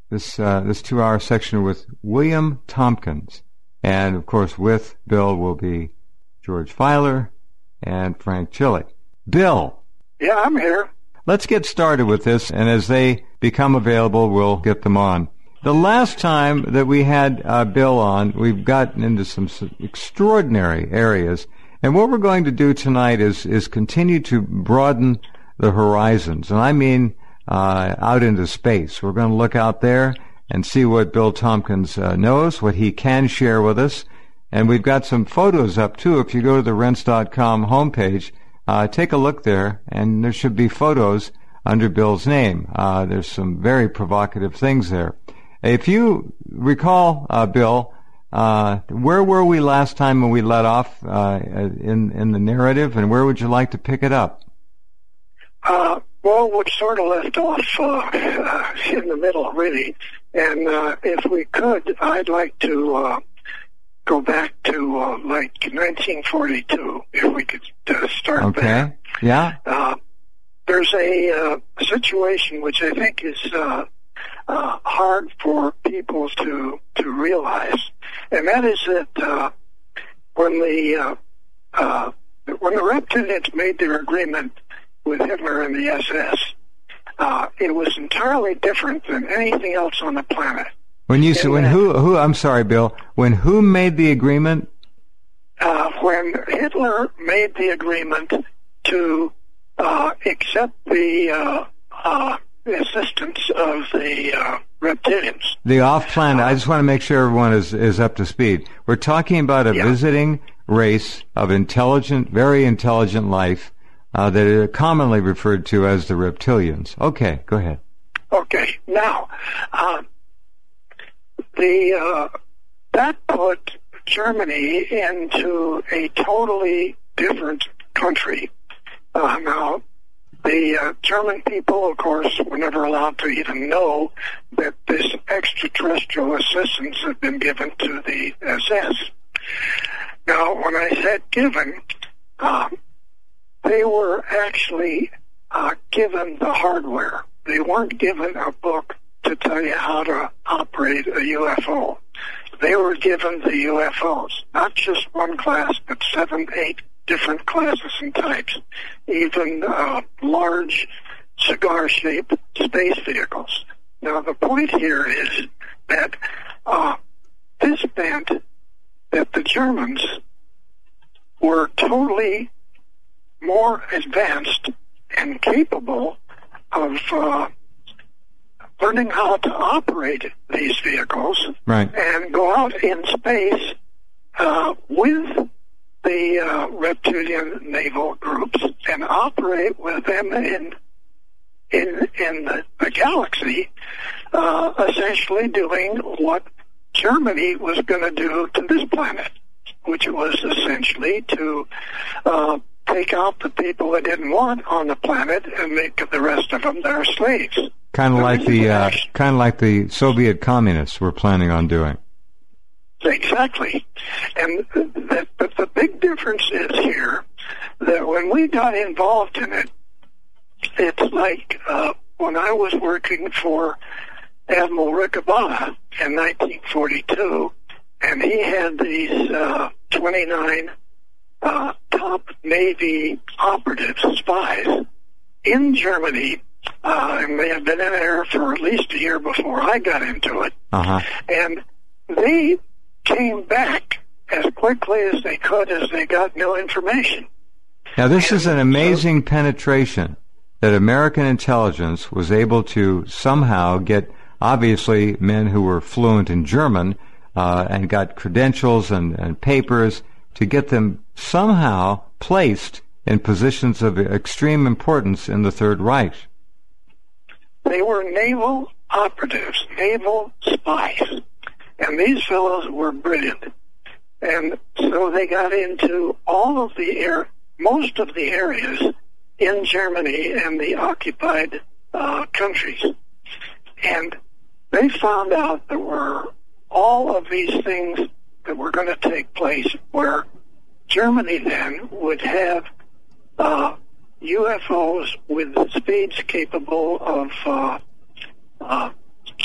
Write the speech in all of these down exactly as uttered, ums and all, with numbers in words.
this uh, this two-hour section with William Tompkins. And, of course, with Bill will be George Filer and Frank Chile. Bill. Yeah, I'm here. Let's get started with this, and as they become available, we'll get them on. The last time that we had uh, Bill on, we've gotten into some extraordinary areas, and what we're going to do tonight is is continue to broaden the horizons, and I mean uh, out into space. We're going to look out there and see what Bill Tompkins uh, knows, what he can share with us, and we've got some photos up, too. If you go to the rense dot com homepage, uh, take a look there, and there should be photos under Bill's name. Uh, there's some very provocative things there. If you recall, uh, Bill, uh, where were we last time when we let off uh, in in the narrative, and where would you like to pick it up? Uh, well, we sort of left off uh, in the middle, really. And uh, if we could, I'd like to uh, go back to uh, like nineteen forty-two, if we could uh, start okay. there. Okay. Yeah. Uh, there's a uh, situation which I think is uh, uh, hard for people to to realize, and that is that uh, when the uh, uh, when the reptilians made their agreement with Hitler and the S S, uh, it was entirely different than anything else on the planet. When you say when that, who who I'm sorry, Bill. When who made the agreement? Uh, when Hitler made the agreement to uh, accept the uh, uh, assistance of the uh, reptilians. The off-planet. Uh, I just want to make sure everyone is is up to speed. We're talking about a yeah. visiting race of intelligent, very intelligent life uh, that are commonly referred to as the reptilians. Okay, go ahead. Okay, now. Uh, The uh, that put Germany into a totally different country. Uh, now, the uh, German people, of course, were never allowed to even know that this extraterrestrial assistance had been given to the S S. Now, when I said given, um, they were actually uh, given the hardware. They weren't given a book to tell you how to operate a U F O. They were given the U F Os, not just one class, but seven, eight different classes and types, even uh, large cigar-shaped space vehicles. Now, the point here is that uh, this meant that the Germans were totally more advanced and capable of uh, learning how to operate these vehicles, right, and go out in space uh, with the uh, reptilian naval groups and operate with them in in in the, the galaxy, uh, essentially doing what Germany was going to do to this planet, which was essentially to uh, take out the people they didn't want on the planet and make the rest of them their slaves. Kind of like the uh, kind of like the Soviet communists were planning on doing. Exactly, and the, but the big difference is here that when we got involved in it, it's like uh, when I was working for Admiral Ricabana in nineteen forty-two, and he had these uh, twenty-nine uh, top Navy operatives, spies, in Germany. Uh, and they had been in there for at least a year before I got into it. Uh-huh. And they came back as quickly as they could as they got new information. Now, this and is an amazing so, penetration that American intelligence was able to somehow get, obviously, men who were fluent in German uh, and got credentials and, and papers to get them somehow placed in positions of extreme importance in the Third Reich. They were naval operatives, naval spies, and these fellows were brilliant. And so they got into all of the air, most of the areas in Germany and the occupied uh, countries. And they found out there were all of these things that were going to take place where Germany then would have uh, U F Os with speeds capable of uh, uh,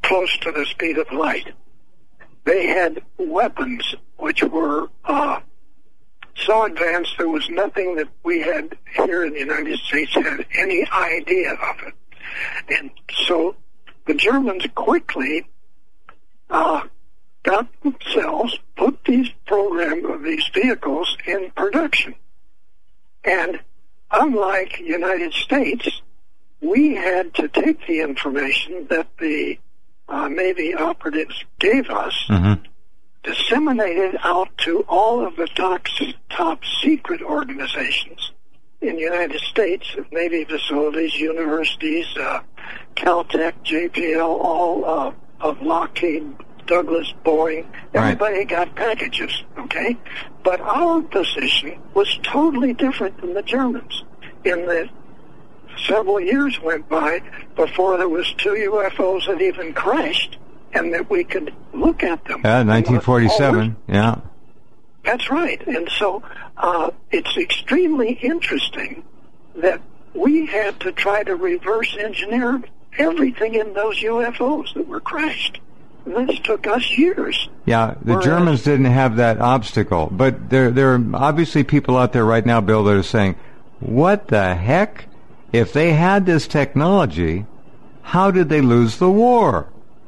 close to the speed of light. They had weapons which were uh, so advanced there was nothing that we had here in the United States had any idea of it. And so the Germans quickly uh, got themselves, put these program of these vehicles in production. And unlike the United States, we had to take the information that the uh, Navy operatives gave us, mm-hmm. disseminate it out to all of the top, top secret organizations in the United States, Navy facilities, universities, uh, Caltech, J P L, all uh, of Lockheed, Douglas, Boeing, everybody right. got packages, okay? But our position was totally different than the Germans in that several years went by before there was two U F Os that even crashed and that we could look at them. Yeah, nineteen forty-seven, yeah. That's right. And so uh, it's extremely interesting that we had to try to reverse engineer everything in those U F Os that were crashed. And this took us years. Yeah, the Whereas, Germans didn't have that obstacle. But there, there are obviously people out there right now, Bill, that are saying, what the heck? If they had this technology, how did they lose the war?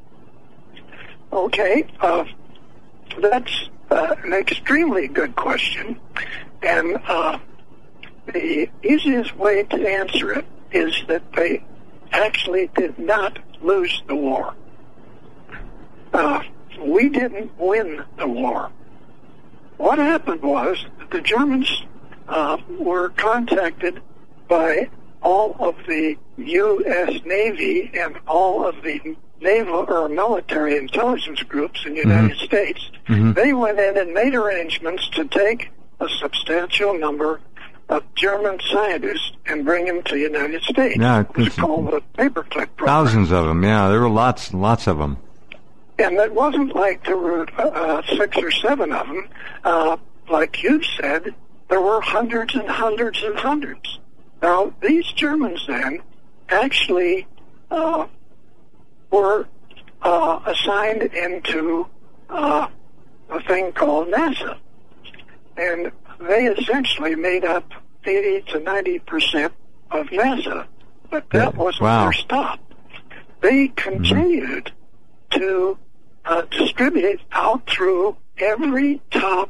Okay, uh, that's uh, an extremely good question. And uh, the easiest way to answer it is that they actually did not lose the war. Uh, we didn't win the war. What happened was that the Germans uh, were contacted by all of the U S Navy and all of the naval or military intelligence groups in the United mm-hmm. States. Mm-hmm. They went in and made arrangements to take a substantial number of German scientists and bring them to the United States. Yeah, it was called the paperclip program. Thousands of them, yeah. There were lots and lots of them. And it wasn't like there were uh, six or seven of them. Uh, like you said, there were hundreds and hundreds and hundreds. Now, these Germans then actually uh, were uh, assigned into uh, a thing called NASA. And they essentially made up eighty to ninety percent of NASA. But that yeah. wasn't wow. their stop. They continued mm-hmm. to uh, distribute it out through every top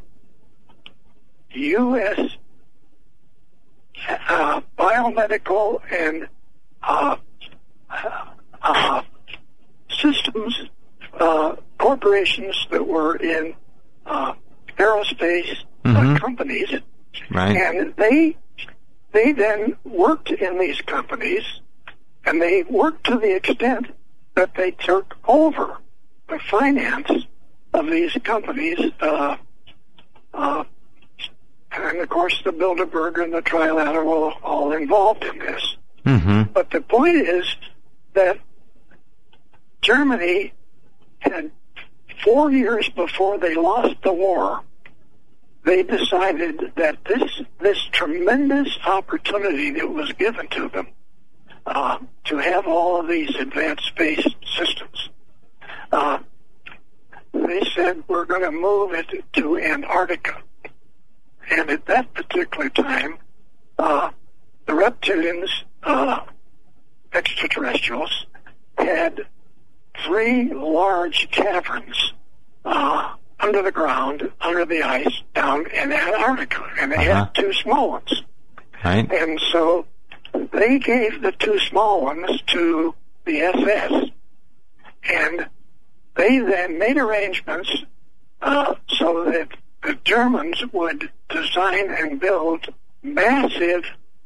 U S Uh, biomedical and uh, uh, systems uh, corporations that were in uh, aerospace mm-hmm. uh, companies, right. and they they then worked in these companies, and they worked to the extent that they took over the finance of these companies. Uh, uh, And, of course, the Bilderberg and the Trilateral were all involved in this. Mm-hmm. But the point is that Germany had, four years before they lost the war, they decided that this this tremendous opportunity that was given to them uh, to have all of these advanced space systems, uh, they said, we're going to move it to Antarctica. And at that particular time, uh, the reptilians, uh, extraterrestrials, had three large caverns uh, under the ground, under the ice, down in Antarctica, and they uh-huh. had two small ones. Right. And so they gave the two small ones to the S S, and they then made arrangements uh, so that the Germans would design and build massive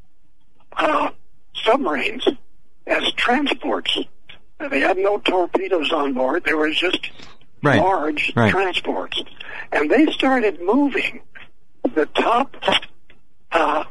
uh, submarines as transports. They had no torpedoes on board. They were just right. large right. transports. And they started moving the top uh,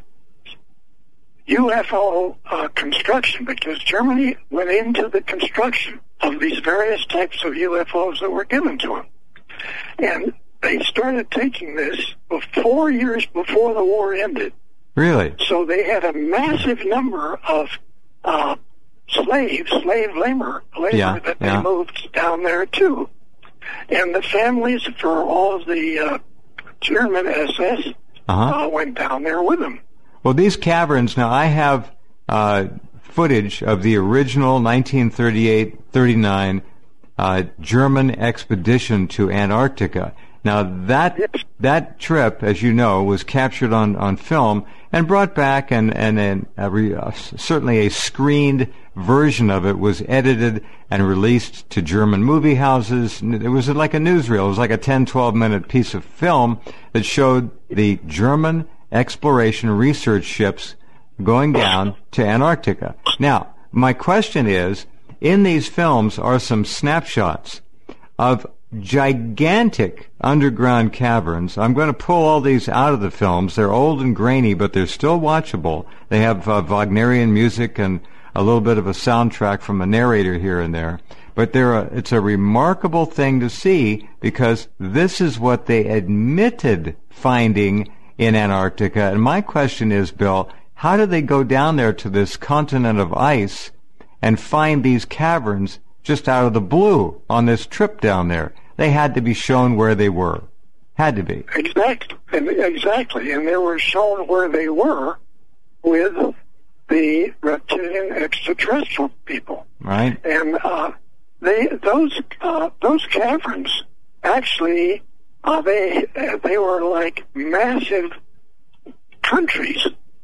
U F O uh, construction, because Germany went into the construction of these various types of U F Os that were given to them. And they started taking this four years before the war ended. Really? So they had a massive number of uh, slaves, slave labor, labor Yeah, that yeah. they moved down there too. And the families for all of the uh, German S S Uh-huh. uh, went down there with them. Well, these caverns, now I have uh, footage of the original nineteen thirty-eight thirty-nine uh, German expedition to Antarctica. Now, that Yes. that trip, as you know, was captured on, on film and brought back, and, and, and a re, uh, certainly a screened version of it was edited and released to German movie houses. It was like a newsreel. It was like a ten, twelve-minute piece of film that showed the German exploration research ships going down to Antarctica. Now, my question is, in these films are some snapshots of gigantic underground caverns. I'm going to pull all these out of the films. They're old and grainy, but they're still watchable. They have uh, Wagnerian music and a little bit of a soundtrack from a narrator here and there. But they're a, it's a remarkable thing to see, because this is what they admitted finding in Antarctica. And my question is, Bill, how did they go down there to this continent of ice and find these caverns just out of the blue on this trip down there? They had to be shown where they were. Had to be. Exactly, and exactly, and they were shown where they were with the reptilian extraterrestrial people. Right. And uh, they those uh, those caverns actually uh, they they were like massive countries.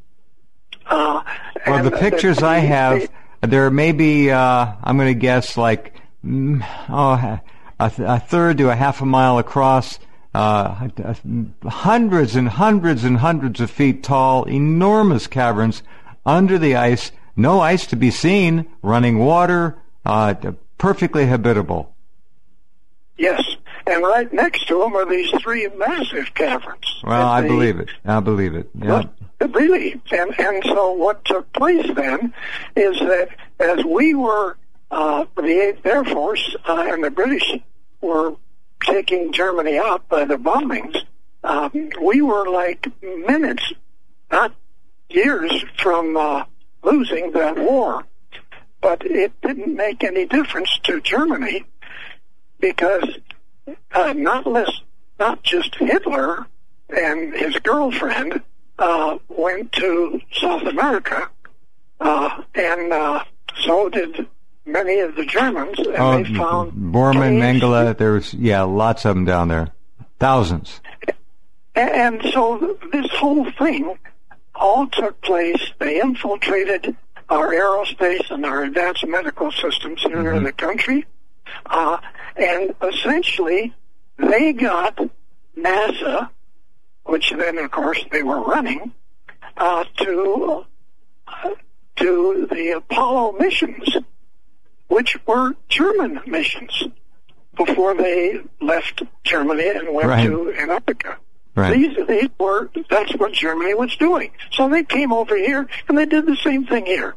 Uh, Well, and the pictures they, I have, they, there may be, uh, I'm going to guess, like, mm, oh, a, th- a third to a half a mile across, uh, hundreds and hundreds and hundreds of feet tall, enormous caverns under the ice, no ice to be seen, running water, uh, perfectly habitable. yes, and right next to them are these three massive caverns. Well, I They- believe it. I believe it. Yeah. But really, and and so what took place then is that as we were, uh, the eighth Air Force uh, and the British were taking Germany out by the bombings, um, we were like minutes, not years, from uh, losing that war. But it didn't make any difference to Germany, because uh, not less, not just Hitler and his girlfriend uh, went to South America, uh, and uh, so did many of the Germans, and Oh, they found Bormann, caves. Mengele, there's, yeah, lots of them down there. Thousands. And so this whole thing all took place. They infiltrated our aerospace and our advanced medical systems here Mm-hmm. in the country, uh, and essentially they got NASA, which then of course they were running, uh, to uh, to the Apollo missions, which were German missions before they left Germany and went Right. to Antarctica. Right. These, these were, that's what Germany was doing. So they came over here and they did the same thing here.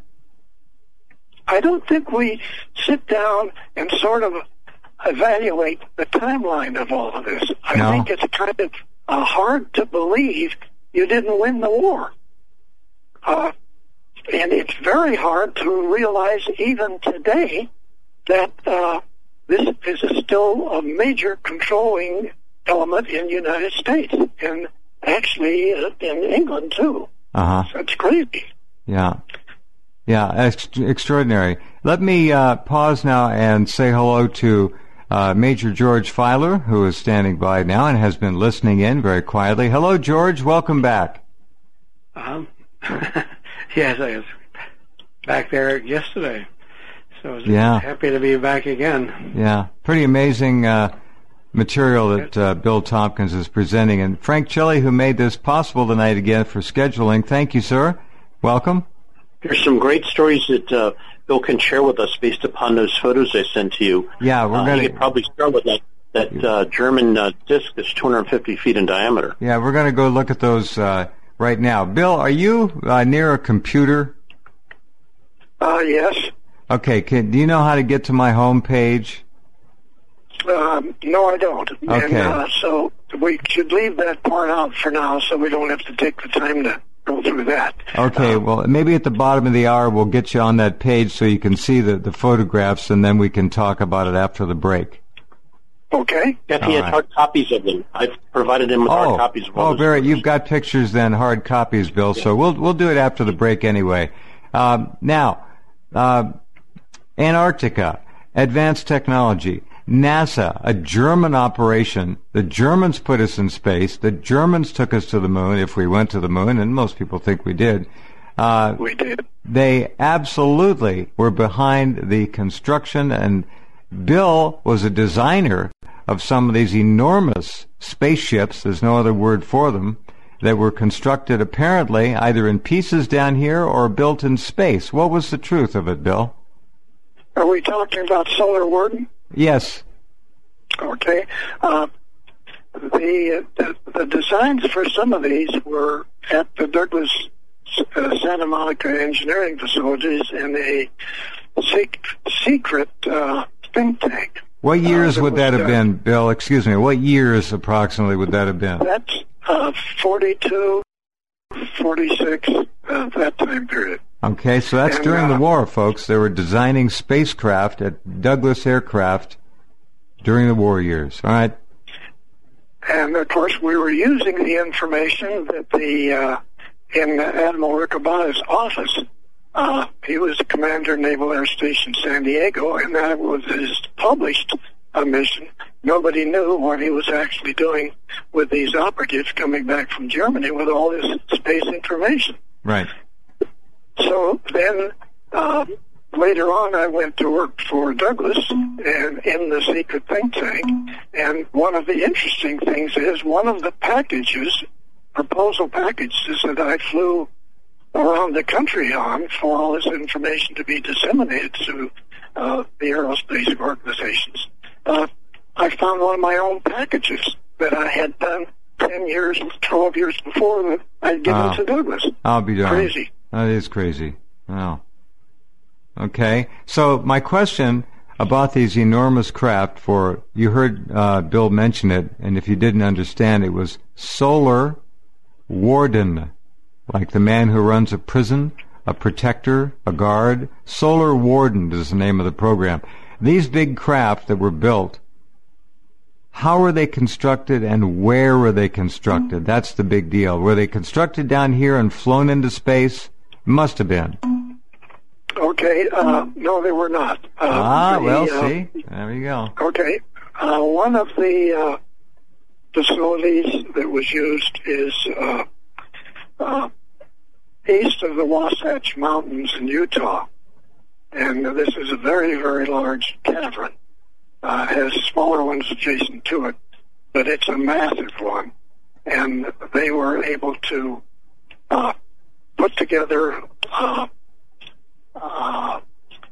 I don't think we sit down and sort of evaluate the timeline of all of this. I No. think it's kind of uh, hard to believe you didn't win the war. Uh, and it's very hard to realize even today that uh, this is still a major controlling element in the United States, and actually uh, in England too. Uh-huh. That's crazy. Yeah. Yeah, ex- extraordinary. Let me uh, pause now and say hello to uh, Major George Filer, who is standing by now and has been listening in very quietly. Hello, George. Welcome back. Um, yes, I was back there yesterday, so I was Yeah. happy to be back again. Yeah, pretty amazing uh, material that uh, Bill Tompkins is presenting. And Frank Chili, who made this possible tonight again for scheduling. Thank you, sir. Welcome. There's some great stories that uh, Bill can share with us based upon those photos I sent to you. Yeah, we're uh, going You to... could probably start with that, that uh, German uh, disc that's two hundred fifty feet in diameter. Yeah, we're going to go look at those uh, right now. Bill, are you uh, near a computer? Uh, yes. Okay, can, do you know how to get to my home page? Um, no, I don't. Okay. And uh, so we should leave that part out for now, so we don't have to take the time to go through that. Okay, Um, well, maybe at the bottom of the hour we'll get you on that page so you can see the, the photographs, and then we can talk about it after the break. Okay. If he All has right. hard copies of them, I've provided him with Oh, hard copies of all oh, those Barrett, photos. you've got pictures then, hard copies, Bill. So we'll we'll do it after the break anyway. Um, now, uh, Antarctica, advanced technology, NASA, a German operation. The Germans put us in space. The Germans took us to the moon, if we went to the moon, and most people think we did. Uh, We did. they absolutely were behind the construction, and Bill was a designer of some of these enormous spaceships, there's no other word for them, that were constructed apparently either in pieces down here or built in space. What was the truth of it, Bill? Are we talking about Solar Warden? Yes. Okay. Uh, the, the the designs for some of these were at the Douglas uh, Santa Monica engineering facilities in a sec- secret uh, think tank. What years Uh, would that have was, uh, been, Bill? Excuse me. What years approximately would that have been? That's uh, forty-two, forty-six, uh, that time period. Okay, so that's And, during the uh, war, folks. They were designing spacecraft at Douglas Aircraft during the war years. All right. And of course, we were using the information that the uh, in Admiral Riccobono's office. Uh, he was the commander of Naval Air Station San Diego, and that was his published uh, mission. Nobody knew what he was actually doing with these operatives coming back from Germany with all this space information. Right. So then, uh, later on, I went to work for Douglas and in the secret think tank. And one of the interesting things is one of the packages, proposal packages that I flew around the country on for all this information to be disseminated to uh, the aerospace organizations, uh, I found one of my own packages that I had done ten years, twelve years before that I'd given Wow. to Douglas. I'll be darned. Crazy. That is crazy. Wow. Okay. So my question about these enormous craft for, you heard uh, Bill mention it, and if you didn't understand, it was Solar Warden, like the man who runs a prison, a protector, a guard. Solar Warden is the name of the program. These big craft that were built, how were they constructed and where were they constructed? That's the big deal. Were they constructed down here and flown into space? Must have been. Okay, uh, no, they were not. Uh, Ah, the, well, uh, see? There you go. Okay, uh, one of the uh, facilities that was used is uh, uh, east of the Wasatch Mountains in Utah. And this is a very, very large cavern. Uh, has smaller ones adjacent to it, but it's a massive one. And they were able to uh, put together uh, uh,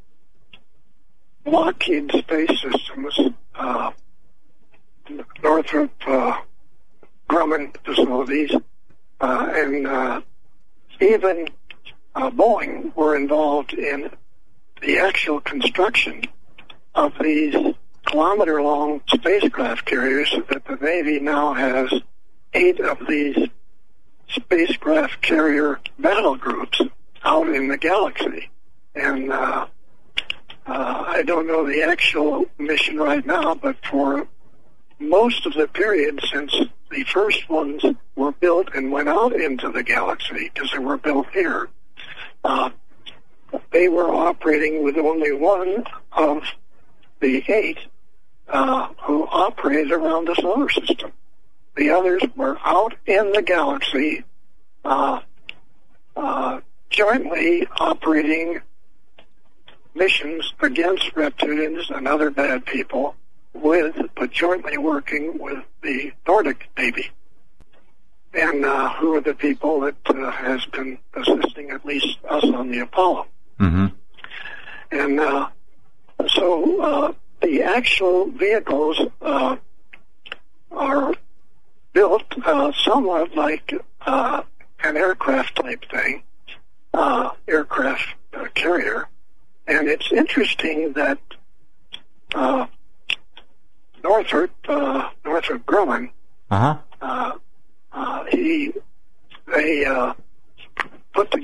Lockheed Space Systems, uh, Northrop uh, Grumman facilities, uh, and uh, even uh, Boeing were involved in the actual construction of these kilometer-long spacecraft carriers that the Navy now has eight of these spacecraft carrier battle groups out in the galaxy. And uh, uh, I don't know the actual mission right now, but for most of the period since the first ones were built and went out into the galaxy, because they were built here, uh, they were operating with only one of the eight uh, who operated around the solar system. The others were out in the galaxy, uh, uh, jointly operating missions against reptilians and other bad people, with but jointly working with the Nordic Navy, and uh, who are the people that uh, has been assisting at least us on the Apollo. Mm-hmm. And uh, so uh, the actual vehicles uh, are built uh, somewhat like uh, an aircraft type thing, uh, aircraft uh, carrier. And it's interesting that uh, Northrop, uh, Northrop Grumman, Uh-huh. uh, uh, he, they uh,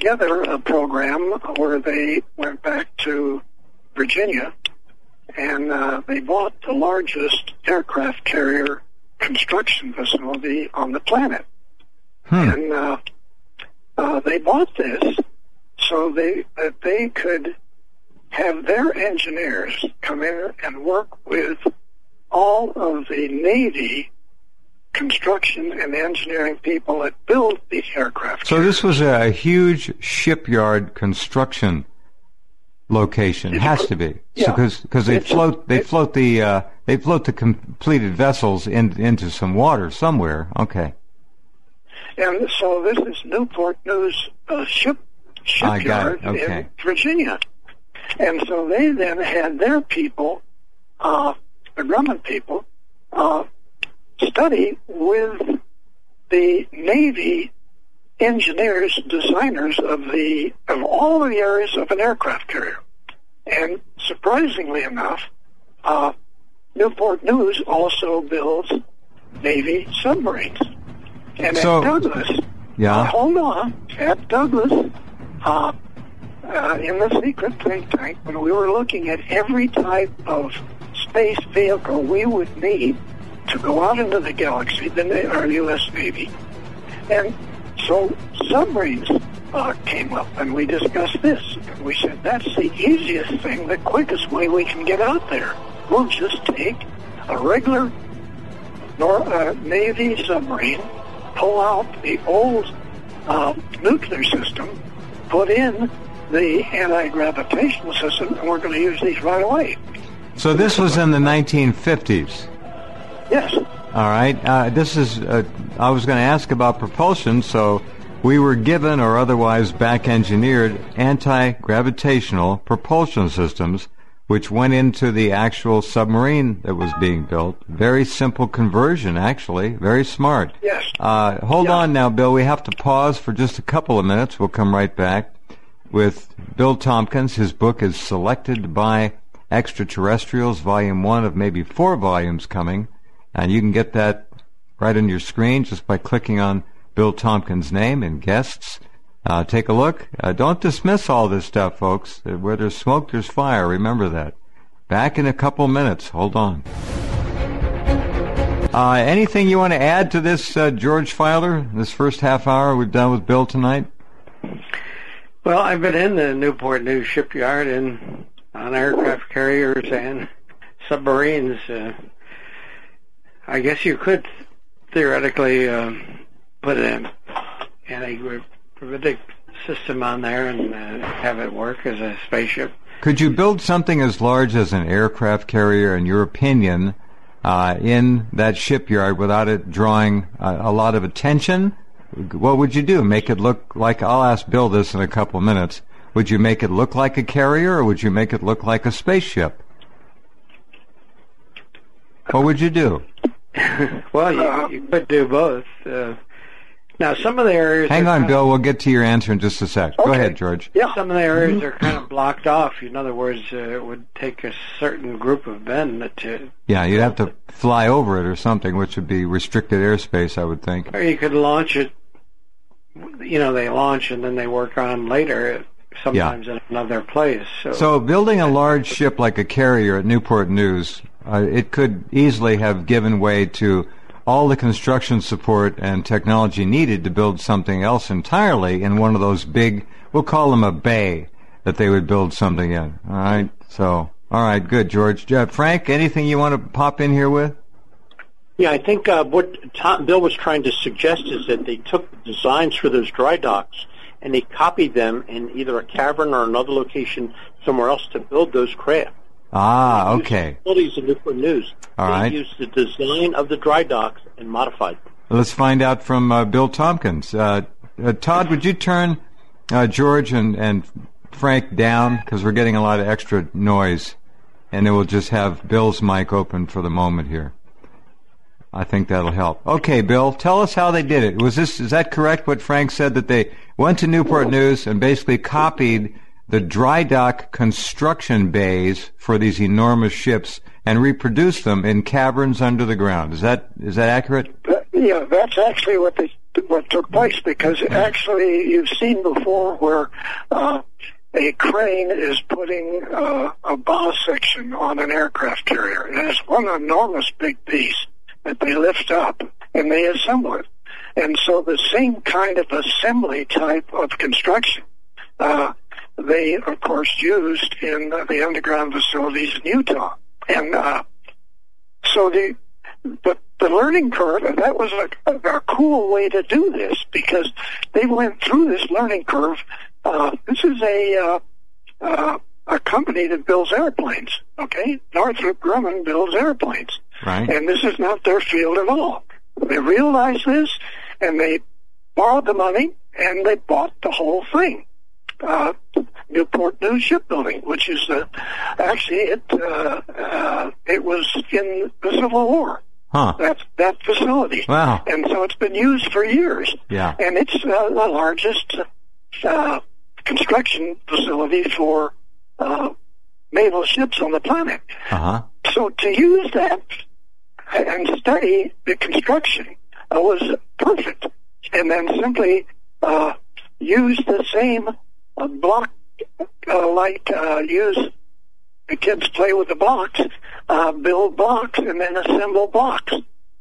together a program where they went back to Virginia, and uh, they bought the largest aircraft carrier construction facility on the planet. Hmm. And uh, uh, they bought this so they that they could have their engineers come in and work with all of the Navy construction and engineering people that build these aircraft. So this was a huge shipyard construction location. It has to be, yeah. because so, they it's, float they it, float the uh, they float the completed vessels in, into some water somewhere. Okay. And so this is Newport News uh, ship shipyard okay. in Virginia, and so they then had their people, uh, the Grumman people, uh, study with the Navy engineers, designers of the of all of the areas of an aircraft carrier. And surprisingly enough, uh, Newport News also builds Navy submarines. And so, at Douglas, yeah. uh, hold on, at Douglas, uh, uh, in the secret think tank, when we were looking at every type of space vehicle we would need to go out into the galaxy, the our U S Navy, and so submarines uh, came up, and we discussed this. And we said, that's the easiest thing, the quickest way we can get out there. We'll just take a regular nor, uh, Navy submarine, pull out the old uh, nuclear system, put in the anti-gravitational system, and we're going to use these right away. So this was in the nineteen fifties. Yes. All right. Uh, this is. Uh, I was going to ask about propulsion. So we were given, or otherwise back-engineered, anti-gravitational propulsion systems, which went into the actual submarine that was being built. Very simple conversion, actually. Very smart. Yes. Uh, hold yeah. on now, Bill. We have to pause for just a couple of minutes. We'll come right back with Bill Tompkins. His book is Selected by Extraterrestrials, Volume one of maybe four volumes coming. And you can get that right on your screen just by clicking on Bill Tompkins' name and guests. Uh, take a look. Uh, don't dismiss all this stuff, folks. Where there's smoke, there's fire. Remember that. Back in a couple minutes. Hold on. Uh, anything you want to add to this, uh, George Filer, this first half hour we've done with Bill tonight? Well, I've been in the Newport News shipyard and on aircraft carriers and submarines. Uh, I guess you could theoretically uh, put an anti-gravitic system on there and uh, have it work as a spaceship. Could you build something as large as an aircraft carrier, in your opinion, uh, in that shipyard without it drawing uh, a lot of attention? What would you do? Make it look like, I'll ask Bill this in a couple of minutes, would you make it look like a carrier or would you make it look like a spaceship? What would you do? Well, you, you could do both. Uh, now, some of the areas... Hang on, Bill. Of, we'll get to your answer in just a sec. Okay. Go ahead, George. Yeah. Some of the areas are kind of blocked off. In other words, uh, it would take a certain group of men to... Yeah, you'd have to fly over it or something, which would be restricted airspace, I would think. Or you could launch it. You know, they launch and then they work on later, sometimes yeah. in another place. So. so building a large ship like a carrier at Newport News, uh, it could easily have given way to all the construction support and technology needed to build something else entirely in one of those big, we'll call them a bay, that they would build something in. All right? So, all right, good, George. Uh, Frank, anything you want to pop in here with? Yeah, I think uh, what Tom, Bill was trying to suggest is that they took the designs for those dry docks and they copied them in either a cavern or another location somewhere else to build those craft. Ah, okay. Facilities in Newport News. All they right. used the design of the dry docks and modified them. Let's find out from uh, Bill Tompkins. Uh, uh, Todd, would you turn uh, George and, and Frank down, because we're getting a lot of extra noise, and then we'll just have Bill's mic open for the moment here. I think that'll help. Okay, Bill, tell us how they did it. Was this is that correct? What Frank said, that they went to Newport News and basically copied the dry dock construction bays for these enormous ships and reproduced them in caverns under the ground. Is that is that accurate? Uh, yeah, that's actually what they what took place, because actually you've seen before where uh, a crane is putting uh, a bow section on an aircraft carrier. And it's one enormous big piece that they lift up and they assemble it. And so the same kind of assembly type of construction uh, they, of course, used in uh, the underground facilities in Utah. And uh, so the but the learning curve, and that was a, a, a cool way to do this, because they went through this learning curve. Uh, this is a uh, uh, a company that builds airplanes, okay? Northrop Grumman builds airplanes. Right. And this is not their field at all. They realized this, and they borrowed the money, and they bought the whole thing. Uh, Newport News Shipbuilding, which is uh, actually it. Uh, uh, it was in the Civil War. Huh. That that facility. Wow. And so it's been used for years. Yeah. And it's uh, the largest uh, construction facility for uh, naval ships on the planet. Uh huh. So to use that and study the construction uh, was perfect, and then simply uh, use the same uh, block, uh, like uh, use the kids play with the blocks, uh, build blocks, and then assemble blocks,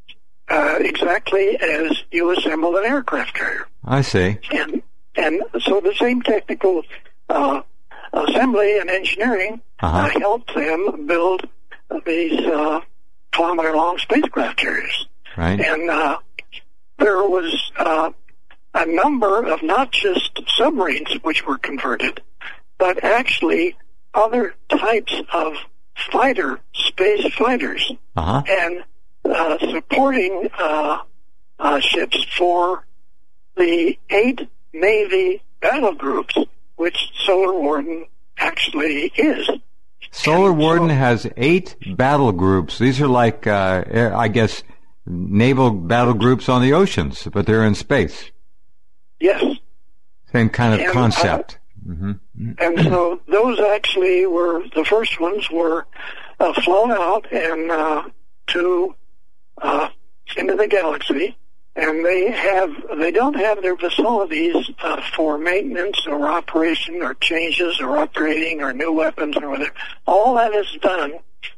uh, exactly as you assemble an aircraft carrier. I see. And and so the same technical uh, assembly and engineering uh-huh. uh, helped them build these uh, kilometer-long spacecraft carriers. Right. And uh, there was uh, a number of not just submarines which were converted, but actually other types of fighter, space fighters, uh-huh. and uh, supporting uh, uh, ships for the eight Navy battle groups, which Solar Warden actually is. Solar and Warden so, has eight battle groups. These are like, uh, air, I guess, naval battle groups on the oceans, but they're in space. Yes. Same kind of and, concept. Uh, mm-hmm. And so those actually were, the first ones were uh, flown out and uh, to uh, into the galaxy, and they have they don't have their facilities uh, for maintenance or operation or changes or upgrading or new weapons or whatever. All that is done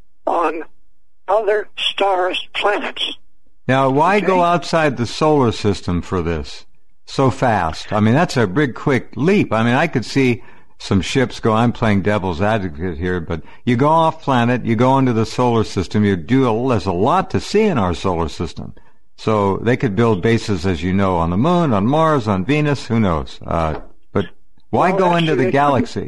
on other stars, planets. Now, why okay? go outside the solar system for this so fast? I mean, that's a big, quick leap. I mean, I could see some ships go, I'm playing devil's advocate here, but you go off planet, you go into the solar system, you do, a, there's a lot to see in our solar system. So they could build bases, as you know, on the moon, on Mars, on Venus, who knows. Uh, but why well, go actually, into the galaxy?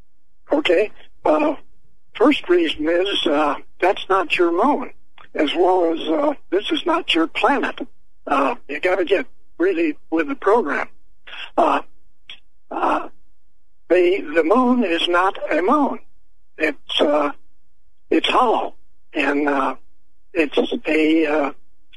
Okay. Uh, first reason is uh, that's not your moon, as well as uh, this is not your planet. Uh, you got to get really with the program. Uh, uh, the the moon is not a moon. It's uh, it's hollow, and uh, it's a uh,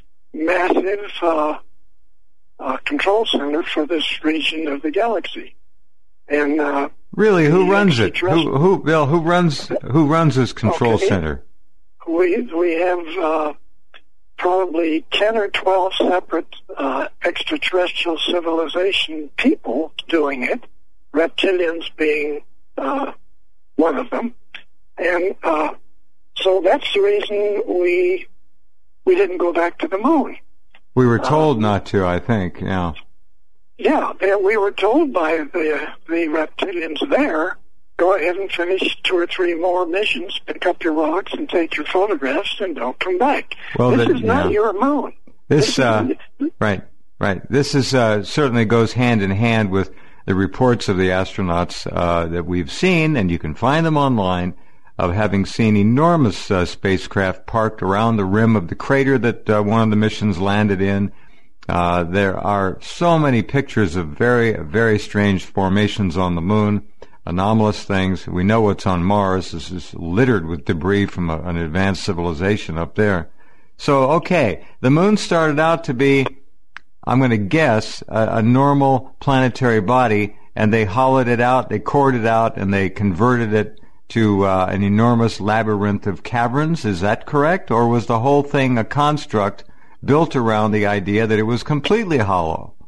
massive uh, uh, control center for this region of the galaxy. And uh, really, who runs it? Who, who, Bill? Who runs? Who runs this control okay. center? We we have uh, probably ten or twelve separate uh, extraterrestrial civilization people doing it. Reptilians being uh, one of them, and uh, so that's the reason we. We didn't go back to the moon. We were told um, not to, I think, yeah. Yeah, we were told by the the reptilians there, go ahead and finish two or three more missions, pick up your rocks and take your photographs, and don't come back. Well, this the, is not yeah. your moon. This, this uh, is, right, right. This is uh, certainly goes hand in hand with the reports of the astronauts uh, that we've seen, and you can find them online, of having seen enormous uh, spacecraft parked around the rim of the crater that uh, one of the missions landed in. Uh, there are so many pictures of very, very strange formations on the moon, anomalous things. We know what's on Mars. This is littered with debris from a, an advanced civilization up there. So, okay, the moon started out to be, I'm going to guess, a, a normal planetary body, and they hollowed it out, they cored it out, and they converted it to uh, an enormous labyrinth of caverns. Is that correct? Or was the whole thing a construct built around the idea that it was completely hollow?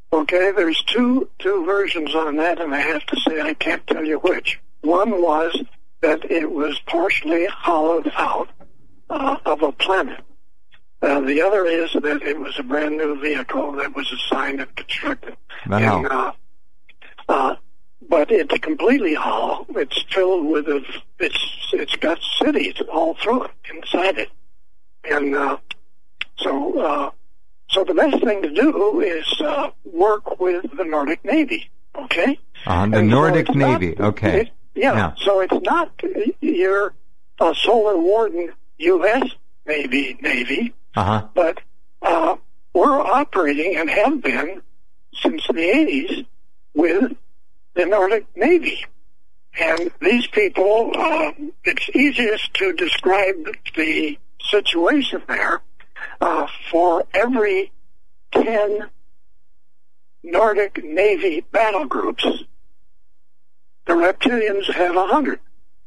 Okay, there's two two versions on that, and I have to say I can't tell you which. One was that it was partially hollowed out uh, of a planet. Uh, the other is that it was a brand new vehicle that was assigned and constructed. Wow. And, uh, uh, but it's completely hollow. It's filled with a, it's it's got cities all through it, inside it, and uh, so uh, so the best thing to do is uh, work with the Nordic Navy. Okay. Uh, the and Nordic so Navy. Not, okay. It, yeah, yeah. So it's not your uh, Solar Warden U S Navy Navy, uh-huh. but uh, we're operating and have been since the eighties with the Nordic Navy. And these people, uh, it's easiest to describe the situation there. Uh, for every ten Nordic Navy battle groups, the reptilians have a hundred.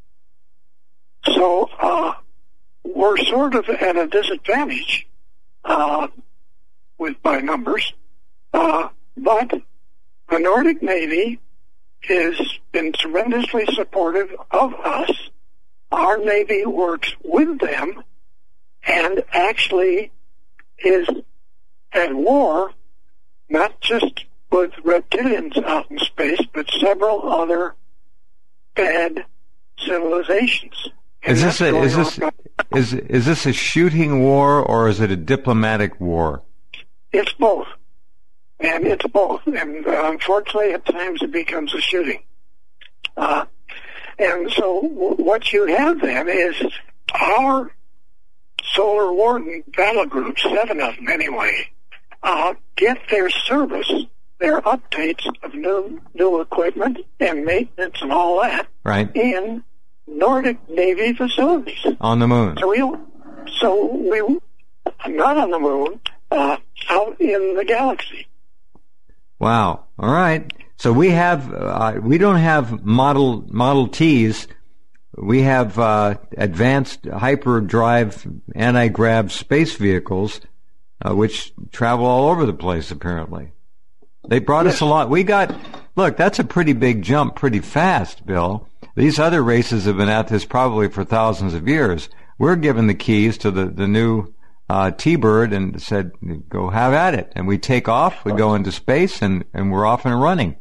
So uh, we're sort of at a disadvantage uh, with by numbers, uh, but the Nordic Navy has been tremendously supportive of us. Our Navy works with them and actually is at war, not just with reptilians out in space, but several other bad civilizations. And Is this a, is this on. is is this a shooting war or is it a diplomatic war? It's both. And it's both. And uh, unfortunately, at times it becomes a shooting. Uh, and so w- what you have then is our Solar Warden battle groups, seven of them anyway, uh, get their service, their updates of new new equipment and maintenance and all that Right. in Nordic Navy facilities. On the moon. So we, so we, not on the moon, uh, out in the galaxy. Wow. All right. So we have, uh, we don't have Model Model Ts. We have uh, advanced hyperdrive anti-grav space vehicles, uh, which travel all over the place, apparently. They brought yes. us a lot. We got, look, that's a pretty big jump pretty fast, Bill. These other races have been at this probably for thousands of years. We're given the keys to the, the new uh, T-Bird and said, go have at it. And we take off, we go into space, and, and we're off and running.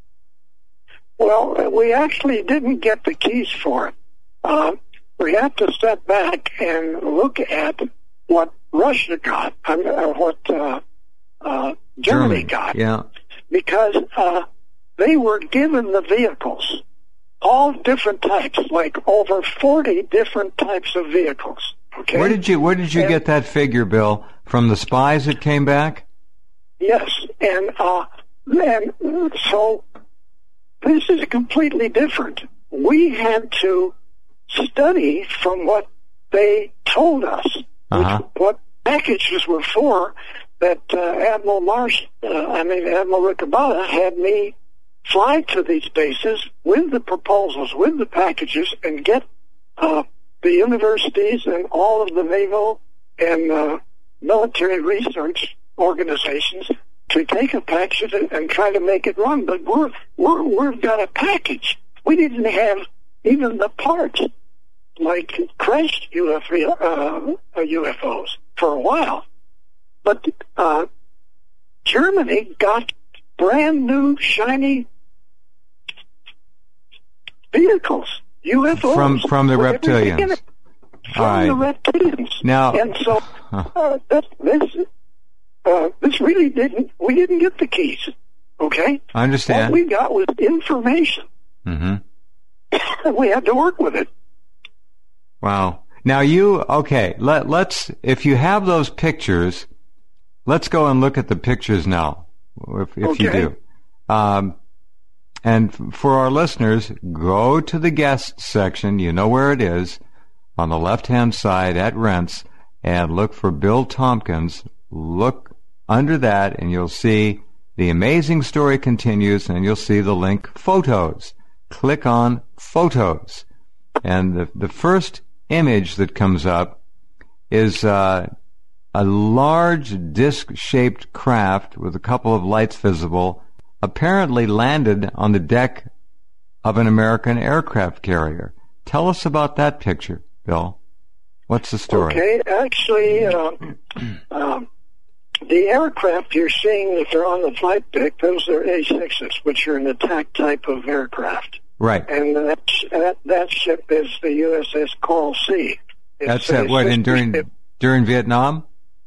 Well, we actually didn't get the keys for it. Uh, we have to step back and look at what Russia got, I mean, uh, what uh, uh, Germany, Germany got. Yeah. Because uh, they were given the vehicles, all different types, like over forty different types of vehicles. Okay. Where did you Where did you and, get that figure, Bill? From the spies that came back? Yes, and uh, and so this is completely different. We had to study from what they told us, uh-huh. which, what packages were for. That uh, Admiral Marsh, uh, I mean Admiral Ricabada, had me fly to these bases with the proposals, with the packages, and get uh, the universities and all of the naval and uh, military research organizations to take a package and, and try to make it run. But we're, we're, we've got a package. We didn't have even the parts, like crashed U F O, uh, U F Os for a while. But uh, Germany got brand new, shiny vehicles, U F Os. From, from the reptilians. From All right. the reptilians. Now, and so uh, that, this, uh, this really didn't, we didn't get the keys, okay? I understand. What we got was information. Mm-hmm. We had to work with it. Wow. Now you, okay, let, let's, if you have those pictures, let's go and look at the pictures now, if, if okay. you do. Um, and for our listeners, go to the guest section, you know where it is, on the left-hand side at Rents, and look for Bill Tompkins. Look under that, and you'll see The Amazing Story Continues, and you'll see the link Photos. Click on Photos. And the, the first image that comes up is uh, a large disc-shaped craft with a couple of lights visible apparently landed on the deck of an American aircraft carrier. Tell us about that picture, Bill. What's the story? Okay, actually, uh, uh, the aircraft you're seeing that are on the flight deck, those are A sixes, which are an attack type of aircraft. Right. And that that, that ship is the U S S Coral Sea. It's That's uh, what, in during, ship. during Vietnam?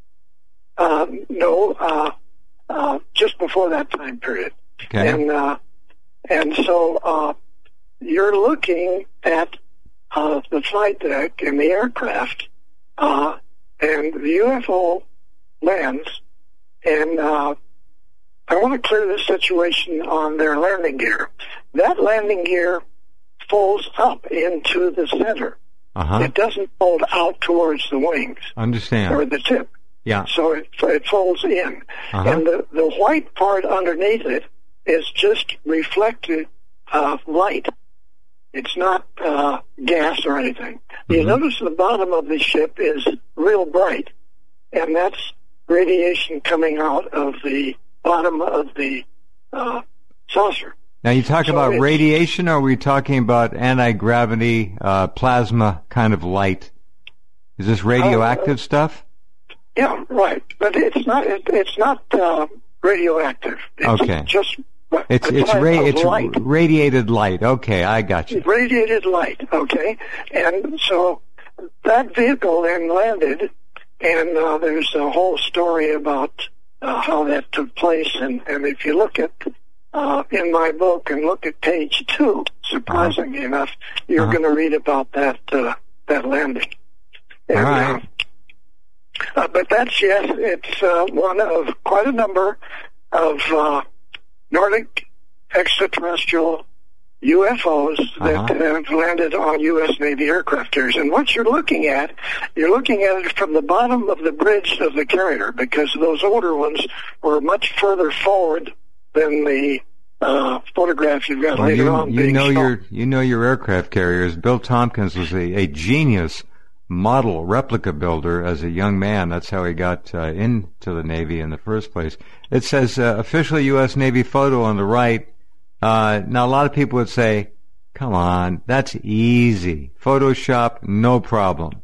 Uh, no, uh, uh, just before that time period. Okay. And, uh, and so, uh, you're looking at, uh, the flight deck and the aircraft, uh, and the U F O lands, and, uh, I want to clear this situation on their landing gear. That landing gear folds up into the center. Uh-huh. It doesn't fold out towards the wings. Understand. Or the tip. Yeah. So it, it folds in. Uh-huh. And the, the white part underneath it is just reflected uh, light. It's not uh, gas or anything. Mm-hmm. You notice the bottom of the ship is real bright, and that's radiation coming out of the bottom of the uh, saucer. Now, you talk So about it's- radiation, or are we talking about anti-gravity uh, plasma kind of light? Is this radioactive Uh, stuff? Yeah, right. But it's not. It, it's not uh, radioactive. It's Okay. just a It's it's type ra- of it's light. radiated light. Okay, I got you. Radiated light. Okay, and so that vehicle then landed, and uh, there's a whole story about uh, how that took place. And, and if you look at uh, in my book and look at page two, surprisingly uh-huh. enough, you're uh-huh. going to read about that uh, that landing. And, All right. uh, Uh, but that's, yes, it's uh, one of quite a number of uh, Nordic extraterrestrial U F Os that Uh-huh. have landed on U S Navy aircraft carriers. And what you're looking at, you're looking at it from the bottom of the bridge of the carrier, because those older ones were much further forward than the uh, photograph you've got Well, later you, on. you being know shown. your you know your aircraft carriers. Bill Tompkins was a, a genius model replica builder as a young man. That's how he got uh, into the Navy in the first place. It says uh, official U S Navy photo on the right. Uh, now, a lot of people would say, come on, that's easy. Photoshop, no problem.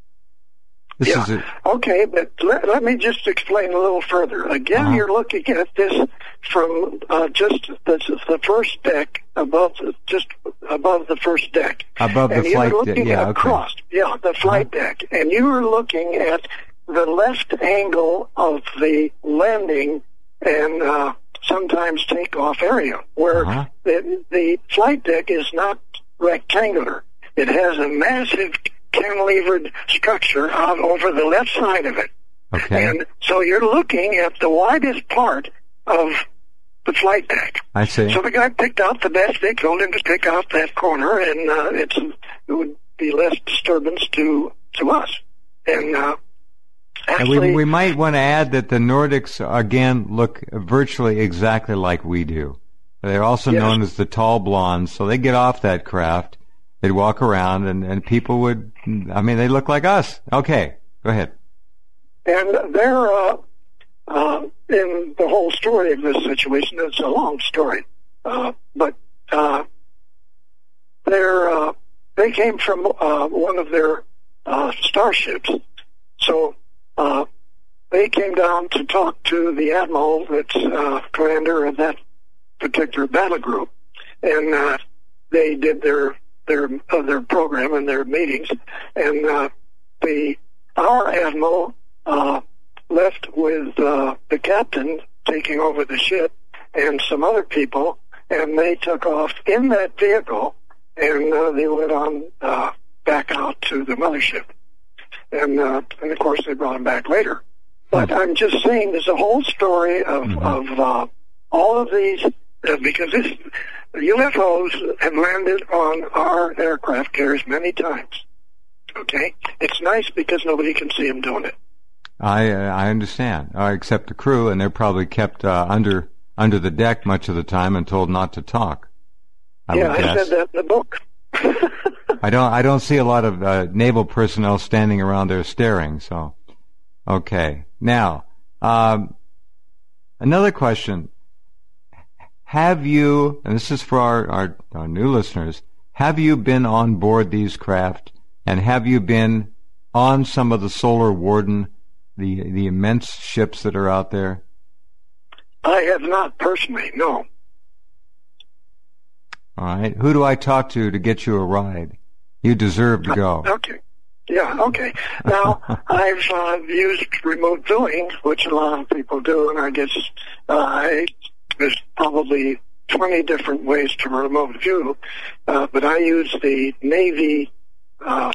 This Yeah. is a, Okay, but let, let me just explain a little further. Again, Uh-huh. you're looking at this from uh, just the, the first deck above, the, just above the first deck. above the and flight you're deck. looking Yeah, okay. across, yeah, the flight Uh-huh. deck, and you were looking at the left angle of the landing and uh, sometimes takeoff area, where Uh-huh. the, the flight deck is not rectangular. It has a massive cantilevered structure out over the left side of it. Okay. And so you're looking at the widest part of the flight deck. I see. So the guy picked out the best. They told him to pick out that corner, and uh, it's, it would be less disturbance to to us. And uh, And actually, we, we might want to add that the Nordics, again, look virtually exactly like we do. They're also Yes. known as the tall blondes, so they get off that craft, they'd walk around, and, and people would, I mean, they look like us. Okay, go ahead. and they're uh, uh, in the whole story of this situation. It's a long story, uh, but uh, they're uh, they came from uh, one of their uh, starships, so uh, they came down to talk to the admiral that's uh, commander of that particular battle group, and uh, they did their their uh, their program and their meetings, and uh, the our admiral uh, left with uh, the captain taking over the ship and some other people, and they took off in that vehicle, and uh, they went on uh, back out to the mothership, and uh, and of course they brought him back later. But I'm just saying, there's a whole story of Mhm. of uh, all of these uh, because this U F Os have landed on our aircraft carriers many times. Okay, it's nice because nobody can see them doing it. I uh, I understand, uh, except the crew, and they're probably kept uh, under under the deck much of the time and told not to talk. I yeah, would I guess. said that in the book. I don't I don't see a lot of uh, naval personnel standing around there staring. So Okay. Now, um, another question. Have you, and this is for our, our, our new listeners, have you been on board these craft, and have you been on some of the Solar Warden, the the immense ships that are out there? I have not personally, no. All right. Who do I talk to to get you a ride? You deserve to go. Okay. Yeah, okay. Now, I've uh, used remote viewing, which a lot of people do, and I guess uh, I, there's probably twenty different ways to remote view, uh, but I use the Navy uh,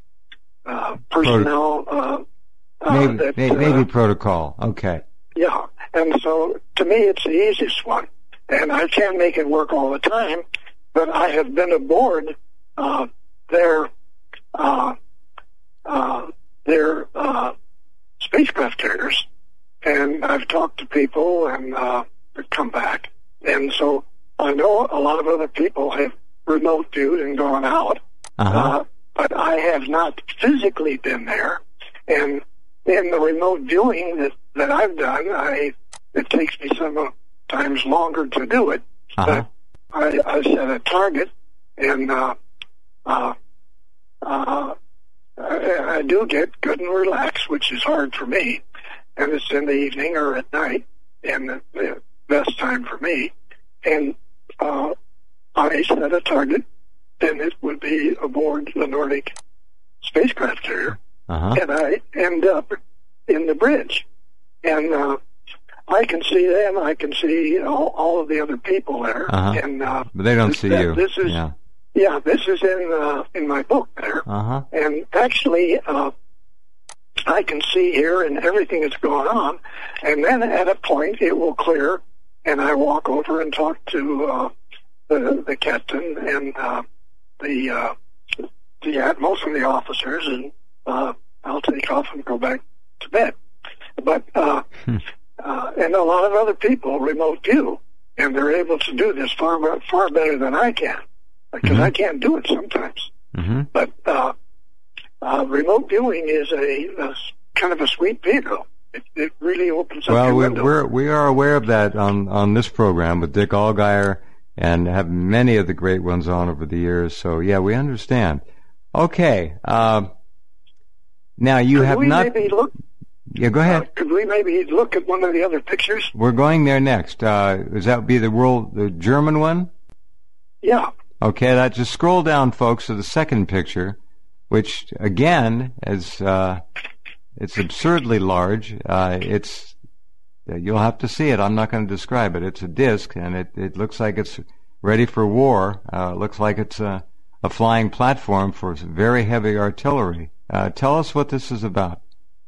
uh, personnel. Uh, uh, Navy, that, Navy, uh, Navy protocol. Okay. Yeah, and so to me it's the easiest one, and I can't make it work all the time, but I have been aboard uh, their uh, uh, their uh, spacecraft carriers, and I've talked to people and uh, come back, and so I know a lot of other people have remote viewed and gone out, uh-huh. uh, but I have not physically been there, and in the remote viewing that, that I've done, I it takes me sometimes longer to do it, uh-huh. but I, I set a target, and uh, uh, uh, I, I do get good and relaxed, which is hard for me, and it's in the evening or at night, and the, the best time for me, and uh, I set a target, and it would be aboard the Nordic spacecraft carrier, uh-huh. and I end up in the bridge, and uh, I can see them, I can see all, all of the other people there, uh-huh. and uh, but they don't this, see that, you. This is yeah. Yeah, this is in uh, in my book there, uh-huh. and actually uh, I can see here and everything that's going on, and then at a point it will clear, and I walk over and talk to uh, the the captain and uh, the uh, the most of the officers, and uh, I'll take off and go back to bed. But uh, hmm. uh, and a lot of other people remote view, and they're able to do this far far better than I can. Because mm-hmm. I can't do it sometimes. Mm-hmm. But uh, uh, remote viewing is a, a kind of a sweet vehicle. It, it really opens up well, your we're, window. we're we are aware of that on on this program with Dick Allgaier, and have many of the great ones on over the years. So yeah, we understand. Okay, uh, now you could have we not. Maybe look, yeah, go ahead. uh, could we maybe look at one of the other pictures? We're going there next. Uh, does that be the world, the German one? Yeah. Okay, that just scroll down, folks, to the second picture, which again is uh, it's absurdly large. Uh, it's you'll have to see it. I'm not going to describe it. It's a disc, and it, it looks like it's ready for war. Uh, it looks like it's a, a flying platform for very heavy artillery. Uh, tell us what this is about.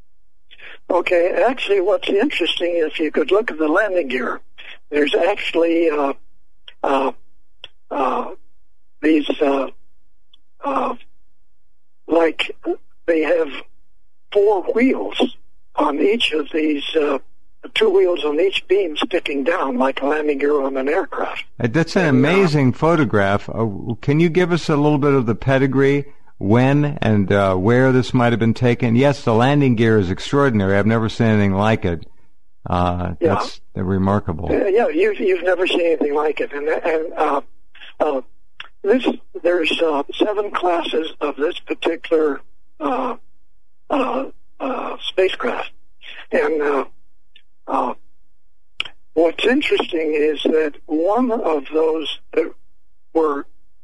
Okay, actually, what's interesting is if you could look at the landing gear, there's actually uh, uh, uh, these, uh, uh, like, they have four wheels on each of these, uh, two wheels on each beam sticking down like a landing gear on an aircraft. Uh, that's an and, amazing uh, photograph. Uh, can you give us a little bit of the pedigree, when and uh, where this might have been taken? Yes, the landing gear is extraordinary. I've never seen anything like it. Uh, yeah. That's remarkable. Uh, yeah, you've, you've never seen anything like it. And, and uh, uh, This there's uh, seven classes of this particular uh, uh, uh, spacecraft, and uh, uh, what's interesting is that one of those that were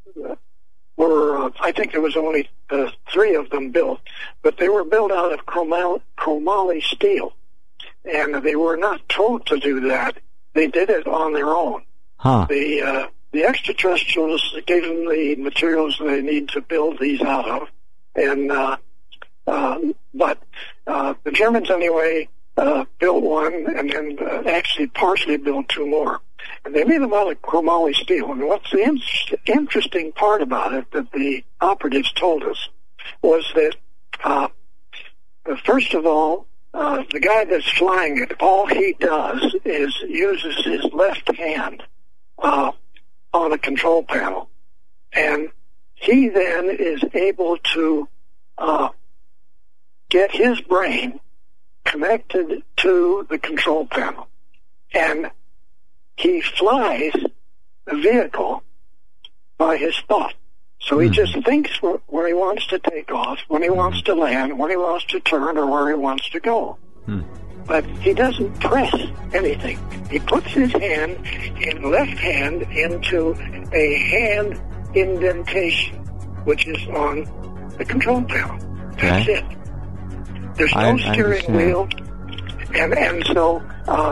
were uh, I think there was only uh, three of them built, but they were built out of chromal- chromoly steel, and they were not told to do that. They did it on their own. Huh. The uh, The extraterrestrials gave them the materials they need to build these out of, and uh, uh, but uh, the Germans anyway uh, built one, and then uh, actually partially built two more, and they made them out of chromoly steel. And what's the in- interesting part about it that the operatives told us was that uh, first of all, uh, the guy that's flying it, all he does is uses his left hand Uh, on a control panel, and he then is able to uh, get his brain connected to the control panel. And he flies the vehicle by his thought. So he mm-hmm. just thinks where, where he wants to take off, when he mm-hmm. wants to land, when he wants to turn, or where he wants to go. Mm. But he doesn't press anything. He puts his hand, his left hand, into a hand indentation, which is on the control panel. That's okay. it. There's no I, steering I wheel. And, and so uh,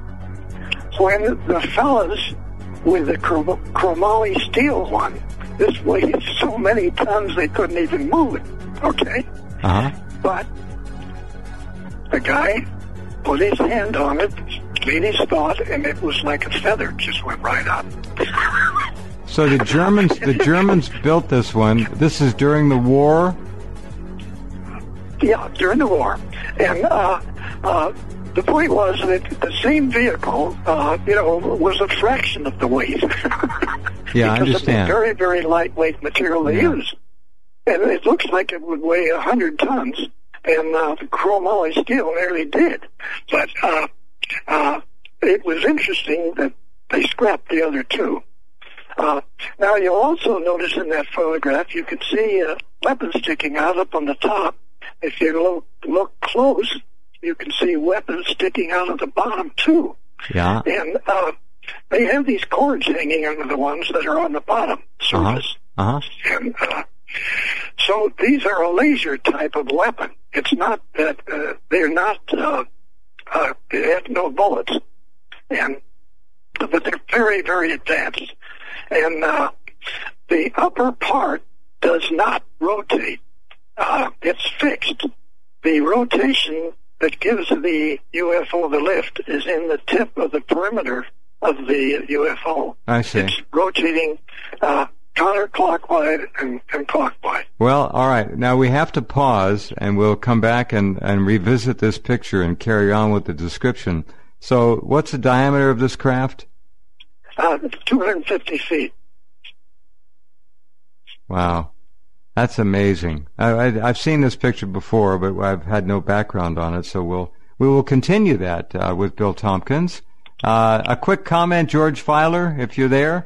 when the fellas with the chrom- chromoly steel one, this weighed so many tons they couldn't even move it, okay? Uh-huh. But the guy put his hand on it, made his thought, and it was like a feather, just went right up. So the Germans, the Germans built this one. This is during the war? Yeah, during the war. And uh, uh, the point was that the same vehicle, uh, you know, was a fraction of the weight. Yeah, I understand. Because of the very, very lightweight material they yeah. use. And it looks like it would weigh a hundred tons, and uh, the chromoly steel nearly did. But uh, uh, it was interesting that they scrapped the other two. Uh, now, you'll also notice in that photograph, you can see a weapon sticking out up on the top. If you look, look close, you can see weapons sticking out of the bottom, too. Yeah. And uh, they have these cords hanging under the ones that are on the bottom surface. Uh-huh. Uh-huh. And uh, so these are a laser type of weapon. It's not that uh, they're not, uh, uh, they have no bullets. And but they're very, very advanced. And uh, the upper part does not rotate. Uh, it's fixed. The rotation that gives the U F O the lift is in the tip of the perimeter of the U F O. I see. It's rotating uh, counterclockwise and, and clockwise. Well, all right. Now we have to pause, and we'll come back and, and revisit this picture and carry on with the description. So what's the diameter of this craft? Uh, it's two hundred fifty feet. Wow. That's amazing. I, I, I've seen this picture before, but I've had no background on it, so we'll we will continue that uh, with Bill Tompkins. Uh, a quick comment, George Filer, if you're there.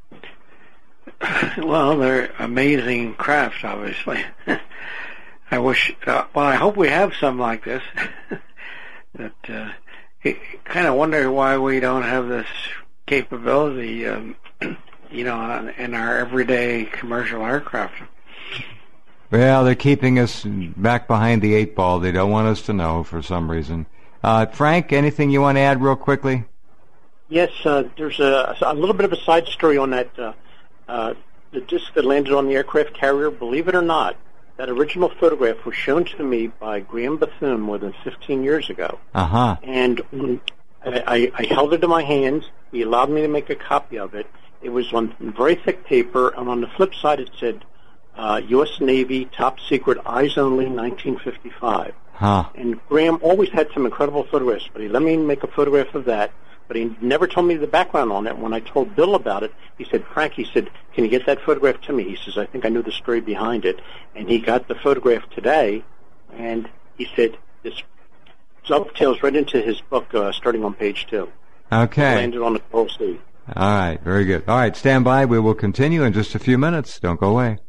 Well, they're amazing crafts, obviously. I wish, uh, well, I hope we have some like this. But uh, kind of wonder why we don't have this capability, um, you know, in our everyday commercial aircraft. Well, they're keeping us back behind the eight ball. They don't want us to know for some reason. Uh, Frank, anything you want to add real quickly? Yes, uh, there's a, a little bit of a side story on that. Uh, uh, the disc that landed on the aircraft carrier, believe it or not, that original photograph was shown to me by Graham Bethune more than fifteen years ago. Uh-huh. And um, I, I held it in my hands. He allowed me to make a copy of it. It was on very thick paper, and on the flip side it said, Uh, U S Navy, top secret, eyes only, nineteen fifty-five. Huh. And Graham always had some incredible photographs, but he let me make a photograph of that, but he never told me the background on it. When I told Bill about it, he said, Frank, he said, can you get that photograph to me? He says, I think I knew the story behind it. And he got the photograph today, and he said, this dovetails right into his book, uh, starting on page two. Okay. It landed on the Coral Sea. All right, very good. All right, stand by. We will continue in just a few minutes. Don't go away.